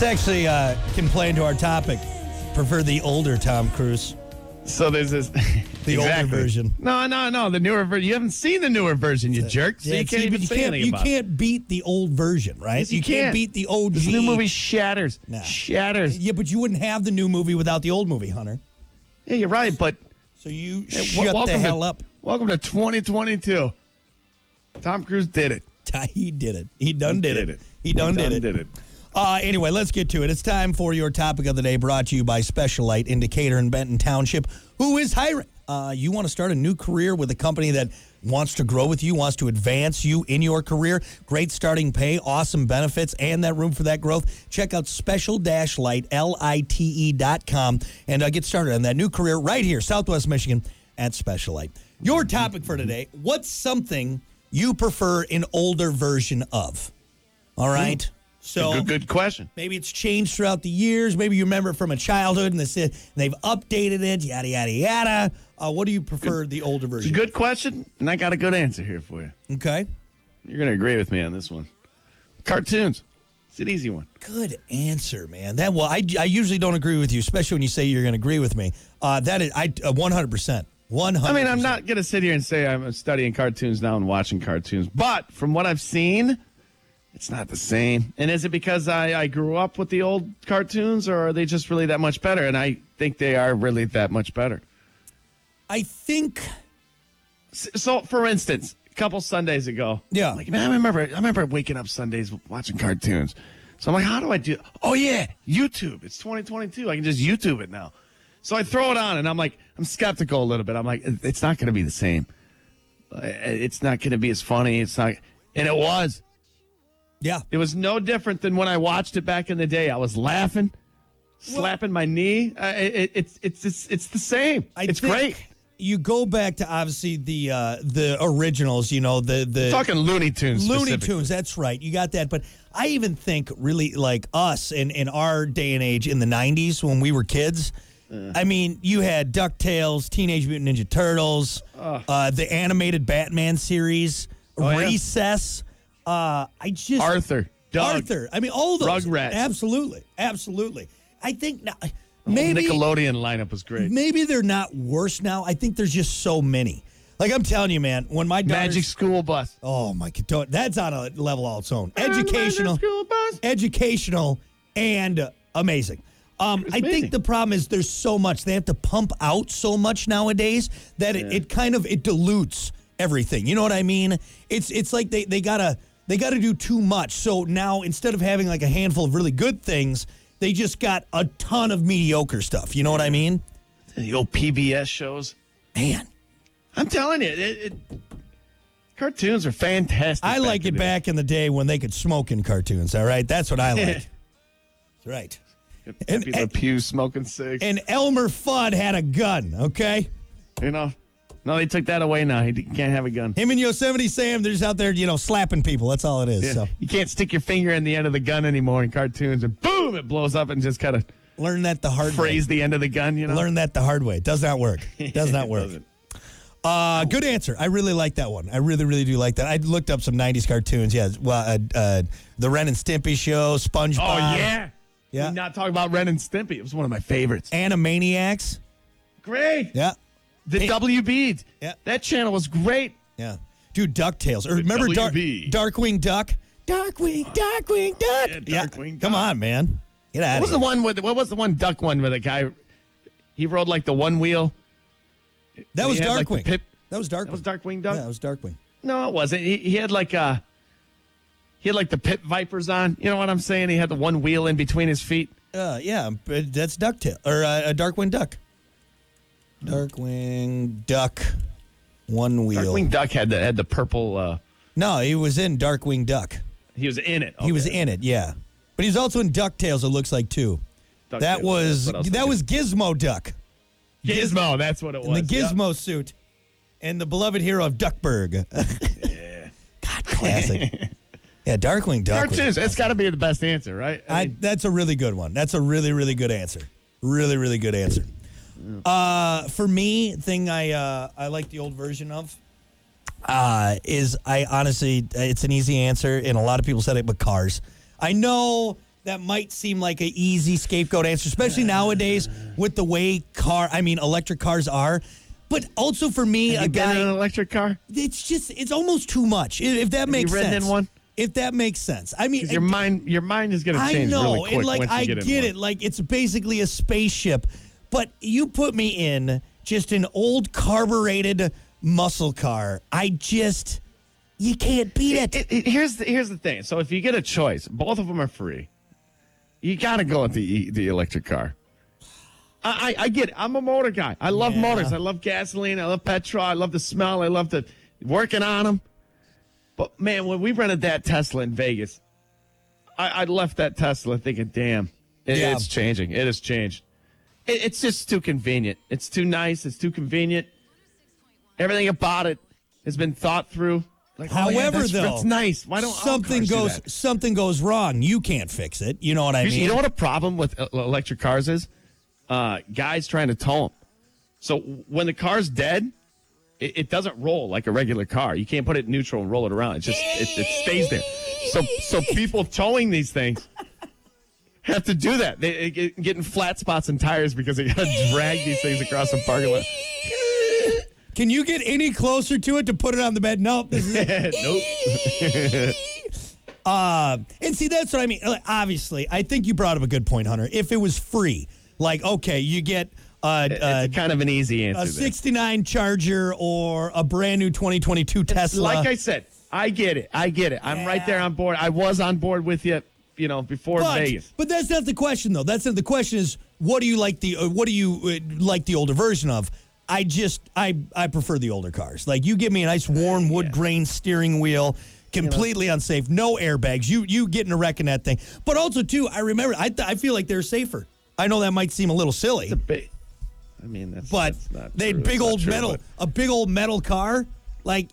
This actually can play into our topic. Prefer the older Tom Cruise. So there's this... The older version. No, the newer version. You haven't seen the newer version, you jerk. So you can't even say anything about it. You can't beat the old version, right? Yes, you can't beat the OG. This new movie shatters. Nah. Shatters. Yeah, but you wouldn't have the new movie without the old movie, Hunter. Yeah, you're right, but... So you shut the hell up. Welcome to 2022. Tom Cruise did it. He did it. He done did it. He done did it. Anyway, let's get to it. It's time for your topic of the day, brought to you by Specialite in Decatur and Benton Township, who is hiring. You want to start a new career with a company that wants to grow with you, wants to advance you in your career. Great starting pay, awesome benefits, and that room for that growth. Check out special-lite, LITE.com, and get started on that new career right here, Southwest Michigan, at Specialite. Your topic for today, what's something you prefer an older version of? All right? So Good question. Maybe it's changed throughout the years. Maybe you remember it from a childhood and they've updated it, yada, yada, yada. What do you prefer, the older version? It's a good question, and I got a good answer here for you. Okay. You're going to agree with me on this one. Cartoons. It's an easy one. Good answer, man. I usually don't agree with you, especially when you say you're going to agree with me. That is 100%. 100%. I mean, I'm not going to sit here and say I'm studying cartoons now and watching cartoons, but from what I've seen, it's not the same. And is it because I grew up with the old cartoons, or are they just really that much better? And I think they are really that much better. I think... So, for instance, a couple Sundays ago, yeah, like, man, I remember waking up Sundays watching cartoons. So I'm like, how do I do? Oh yeah, YouTube. It's 2022. I can just YouTube it now. So I throw it on, and I'm skeptical a little bit. I'm like, it's not going to be the same. It's not going to be as funny. It's not, and it was. Yeah, it was no different than when I watched it back in the day. I was laughing, slapping my knee. It's the same. It's great. You go back to obviously the originals, the talking Looney Tunes. Looney Tunes, that's right. You got that. But I even think really like us in our day and age in the 90s when we were kids. I mean, you had DuckTales, Teenage Mutant Ninja Turtles, the animated Batman series, Recess. Arthur, Doug. Arthur. I mean, all those. Rugrats. Absolutely. I think now. Maybe Nickelodeon lineup was great. Maybe they're not worse now. I think there's just so many. Like I'm telling you, man, when my Magic School Bus. Oh my God, that's on a level all its own. Educational, and amazing. I think the problem is there's so much. They have to pump out so much nowadays that it kind of dilutes everything. You know what I mean? It's like they gotta do too much. So now instead of having like a handful of really good things, they just got a ton of mediocre stuff. You know what I mean? The old PBS shows. Man. I'm telling you, cartoons are fantastic. I like it back in the day when they could smoke in cartoons, all right? That's what I like. That's right. And Le Pew smoking cigs. And Elmer Fudd had a gun, okay? No, they took that away now. He can't have a gun. Him and Yosemite Sam, they're just out there, slapping people. That's all it is. Yeah. So you can't stick your finger in the end of the gun anymore in cartoons, and boom, it blows up and just kind of learn that the hard way. Phrase the end of the gun, Learn that the hard way. It does not work. It does not work. Good answer. I really like that one. I really, really do like that. I looked up some 90s cartoons. Yeah, well, the Ren and Stimpy show, SpongeBob. Oh, yeah. Yeah. We're not talking about Ren and Stimpy. It was one of my favorites. Animaniacs. Great. Yeah. The WB. Yeah. That channel was great. Yeah. Dude, DuckTales. Or remember Darkwing Duck? Darkwing Duck. Yeah, Darkwing Duck. Come on, man. Get out of here. What was the one duck one where the guy, he rode like the one wheel? That was Darkwing. That was Darkwing. That was Darkwing Duck? Yeah, that was Darkwing. No, it wasn't. He had like the pit vipers on. You know what I'm saying? He had the one wheel in between his feet. Yeah, but that's DuckTales. Or Darkwing Duck. Darkwing Duck. One wheel. Darkwing Duck had the purple. No, he was in Darkwing Duck. He was in it. Okay. He was in it, yeah. But he's also in DuckTales, it looks like, too. That was Gizmo Duck. Gizmo, that's what it was. In the Gizmo suit. And the beloved hero of Duckburg. Yeah. God, classic. Yeah, Darkwing Duck. Cartoons, it's got to be the best answer, right? That's a really good one. That's a really, really good answer. Really, really good answer. For me, thing I like the old version of is it's an easy answer, and a lot of people said it, but Cars. I know that might seem like an easy scapegoat answer, especially nowadays with the way electric cars are. But also for me, Have you been in an electric car? it's almost too much. If that makes sense. Have you ridden in one? If that makes sense. I mean, your mind is going to change really quick. And like once you I get in get one. it. Like it's basically a spaceship, but you put me in just an old carbureted muscle car. You can't beat it. Here's the thing. So if you get a choice, both of them are free. You got to go with the electric car. I get it. I'm a motor guy. I love motors. I love gasoline. I love petrol. I love the smell. I love the working on them. But, man, when we rented that Tesla in Vegas, I left that Tesla thinking, damn, it's changing. It has changed. It's just too convenient. It's too nice. It's too convenient. Everything about it has been thought through. Like, However, though, it's nice. Why don't something goes wrong? You can't fix it. You know what I mean? You know what a problem with electric cars is? Guys trying to tow them. So when the car's dead, it doesn't roll like a regular car. You can't put it in neutral and roll it around. It stays there. So people towing these things have to do that. They getting flat spots and tires because they got to drag these things across the parking lot. Can you get any closer to it to put it on the bed? Nope. Nope. And see, that's what I mean. Obviously, I think you brought up a good point, Hunter. If it was free, like, okay, you get it's kind of an easy answer. A 69 Charger or a brand new 2022 Tesla. Like I said, I get it. I'm right there on board. I was on board with you, before Vegas. But that's not the question, though. That's not the question. Is what do you like the older version of? I prefer the older cars. Like, you give me a nice worn wood grain steering wheel, completely unsafe, no airbags. You get in a wreck in that thing. But also, too, I remember, I feel like they're safer. I know that might seem a little silly. That's not they true. big old metal, a big old metal car. Like,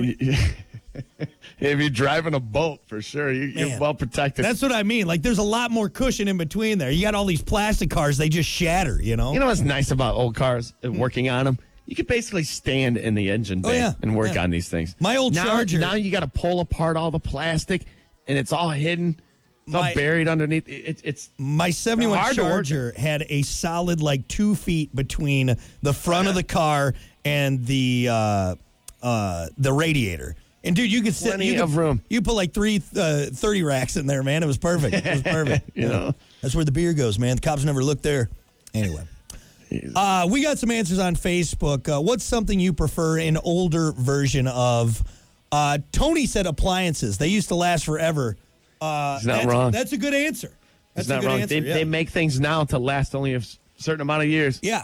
if you're driving a boat, for sure, you're well protected. That's what I mean. Like, there's a lot more cushion in between there. You got all these plastic cars; they just shatter. You know. You know what's nice about old cars and working on them? You could basically stand in the engine bay and work on these things. My old Charger. Now you got to pull apart all the plastic, and it's all hidden. It's all buried underneath. It's my 71 Charger had a solid 2 feet between the front of the car and the radiator. And dude, you could sit. Plenty of room. You put 30 racks in there, man. It was perfect. It was perfect. you know, that's where the beer goes, man. The cops never look there. Anyway. We got some answers on Facebook. What's something you prefer an older version of? Tony said appliances. They used to last forever. It's not wrong. That's a good answer. That's not wrong. They make things now to last only a certain amount of years. Yeah,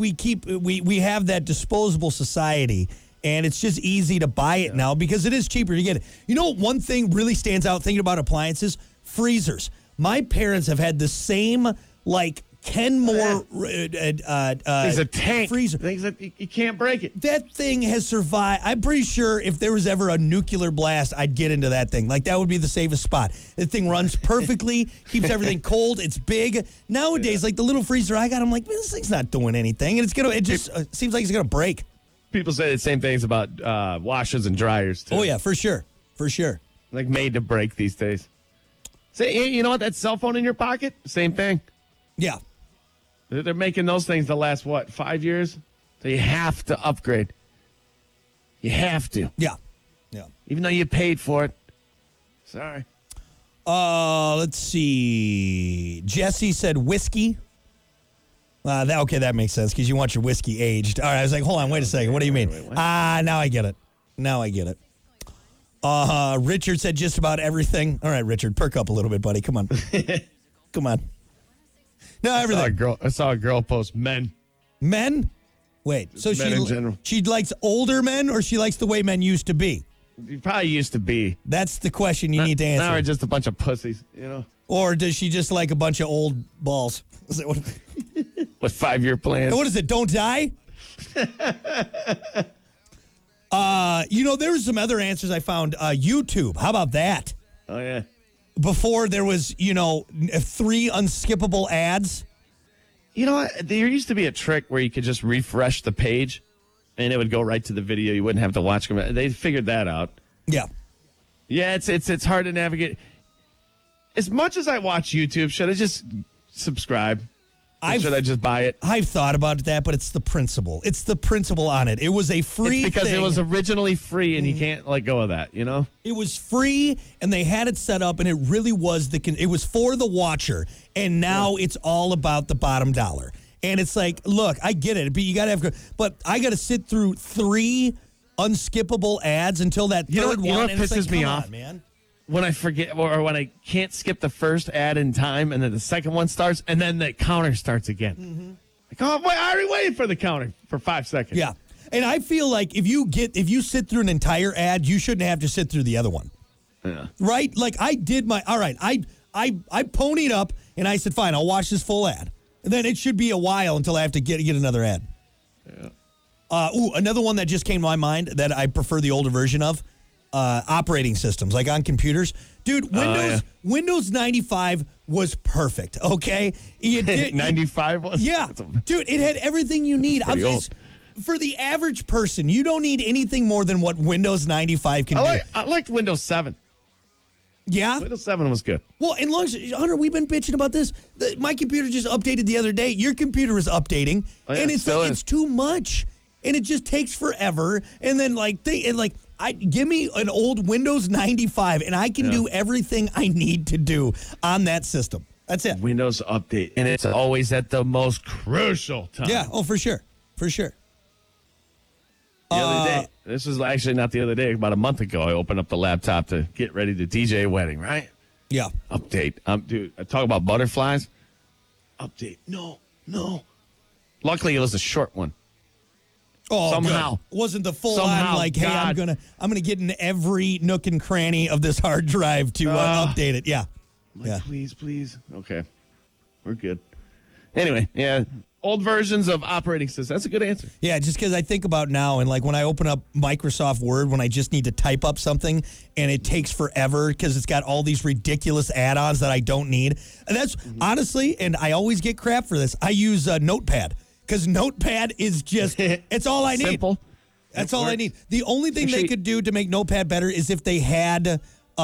we have that disposable society, and it's just easy to buy it now because it is cheaper to get it. You know, one thing really stands out thinking about appliances: freezers. My parents have had the same Kenmore it's a tank freezer. Things that you can't break it. That thing has survived. I'm pretty sure if there was ever a nuclear blast, I'd get into that thing. That would be the safest spot. The thing runs perfectly, keeps everything cold. It's big. Nowadays, the little freezer I got, I'm like, man, this thing's not doing anything, and it just seems like it's gonna break. People say the same things about washers and dryers too. Oh yeah, for sure. Made to break these days. Say, hey, you know what? That cell phone in your pocket, same thing. Yeah. They're making those things to last, 5 years? So you have to upgrade. You have to. Yeah. Even though you paid for it. Sorry. Let's see. Jesse said whiskey. That makes sense because you want your whiskey aged. All right, I was like, hold on, wait a second. What do you mean? Now I get it. Richard said just about everything. All right, Richard, perk up a little bit, buddy. Come on. Come on. No, everything. I saw a girl post men. Men? Wait, so men in general. She likes older men or she likes the way men used to be? You probably used to be. That's the question you need to answer. Now we're just a bunch of pussies, Or does she just like a bunch of old balls? Is that what? With 5-year plans. What is it, don't die? There were some other answers I found. YouTube, how about that? Oh, yeah. Before there was, 3 unskippable ads. You know what? There used to be a trick where you could just refresh the page and it would go right to the video. You wouldn't have to watch them. They figured that out. Yeah. Yeah, it's hard to navigate. as much as I watch YouTube, should I just subscribe? Or should I just buy it? I've thought about that, but it's the principle. It's the principle on it. It was a free It's because thing. it was originally free, and you can't let go of that, you know? It was free, and they had it set up, and it really was it was for the watcher, and now it's all about the bottom dollar. And it's like, look, I get it, but you got to have, but I got to sit through 3 unskippable ads until that third one. You know what and it's pisses like, me come off, on, man. When I forget, or when I can't skip the first ad in time, and then the second one starts, and then the counter starts again. Mm-hmm. Like, oh, wait, I already waited for the counter for 5 seconds. Yeah. And I feel like if you sit through an entire ad, you shouldn't have to sit through the other one. Yeah. Right? Like I did all right, I ponied up and I said, fine, I'll watch this full ad. And then it should be a while until I have to get another ad. Yeah. Another one that just came to my mind that I prefer the older version of, operating systems, like on computers. Dude, Windows 95 was perfect, okay? 95 was? Yeah. Dude, it had everything you need. Pretty old. For the average person, you don't need anything more than what Windows 95 can do. I liked Windows 7. Yeah? Windows 7 was good. Well, and long as, Hunter, we've been bitching about this. My computer just updated the other day. Your computer is updating, and it's too much, and it just takes forever. And then give me an old Windows 95, and I can do everything I need to do on that system. That's it. Windows update, and it's always at the most crucial time. Yeah. Oh, for sure, for sure. The other day, this was actually not the other day, about a month ago, I opened up the laptop to get ready to DJ a wedding, right? Yeah. Update. Dude, I talk about butterflies. Update. No. Luckily, it was a short one. Oh, somehow. Good. It wasn't the full on like, hey, I'm gonna get in every nook and cranny of this hard drive to update it. Yeah. Please. Okay. We're good. Anyway, yeah. Old versions of operating systems. That's a good answer. Yeah, just because I think about now and like when I open up Microsoft Word, when I just need to type up something and it takes forever because it's got all these ridiculous add-ons that I don't need. And that's honestly, and I always get crap for this, I use Notepad because Notepad is just, it's all I need. Simple. That's all I need. The only thing they could do to make Notepad better is if they had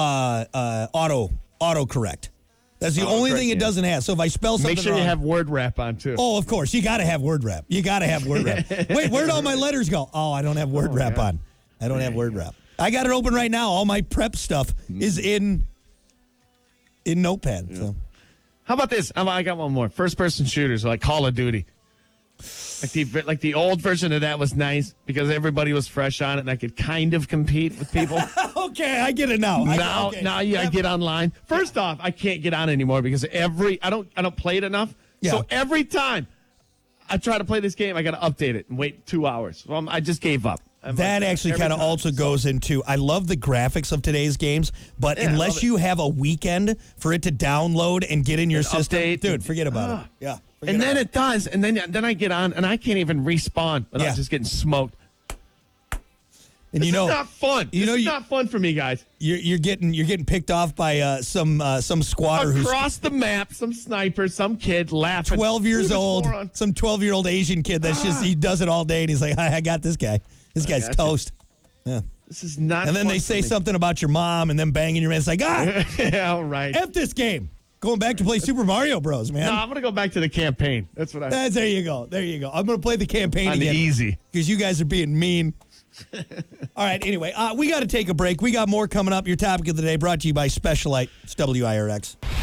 autocorrect. That's the only thing it doesn't have. So if I spell something make sure wrong, you have word wrap on too. Oh, of course. You got to have word wrap. Wait, where'd all my letters go? Oh, I don't have word wrap on. I don't have word wrap. I got it open right now. All my prep stuff is in Notepad. Yeah. So. How about this? I got one more. First-person shooters like Call of Duty. Like the old version of that was nice because everybody was fresh on it and I could kind of compete with people. Okay, I get it now. Now I get online. First off, I can't get on anymore because I don't play it enough. Yeah. So every time I try to play this game, I got to update it and wait 2 hours. So I just gave up. That actually kind of also goes into, I love the graphics of today's games, but unless you have a weekend for it to download and get in your system, dude, forget about it. Yeah. And then it does, and then I get on, and I can't even respawn without just getting smoked. And this is not fun. This is not fun for me, guys. You're getting picked off by some squatter across the map. Some sniper, some kid laughing. 12 years old, some 12-year-old Asian kid that's he does it all day, and he's like, I got this guy. This guy's toast. Yeah. This is not. And then they say something about your mom, and then banging your man. It's like, yeah, all right. F this game. Going back to play Super Mario Bros, man. No, I'm going to go back to the campaign. That's what there you go. I'm going to play the campaign again. Easy. Because you guys are being mean. All right, anyway, we got to take a break. We got more coming up. Your topic of the day brought to you by Specialite. It's WIRX.